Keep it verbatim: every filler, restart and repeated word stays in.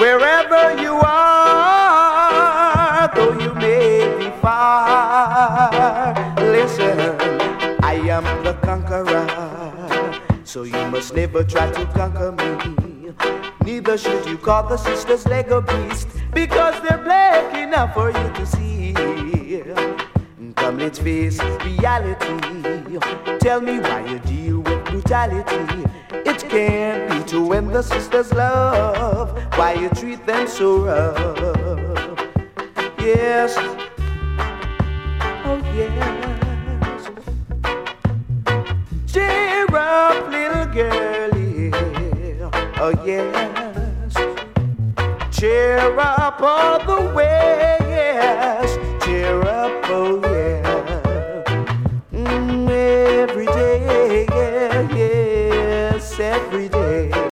Wherever you are, though you may be far, listen, I am the conqueror, so you must never try to conquer me. Neither should you call the sisters leg a beast, because they're black enough for you to see. Come, let's face reality. Tell me why you deal with brutality. It can't be to when the sisters love. Why you treat them so rough? Yes, oh yes. Cheer up, little girlie. Oh yes. Cheer up all the way. Yes. Cheer up, oh yeah. Mm, every day, yeah, yes, every day.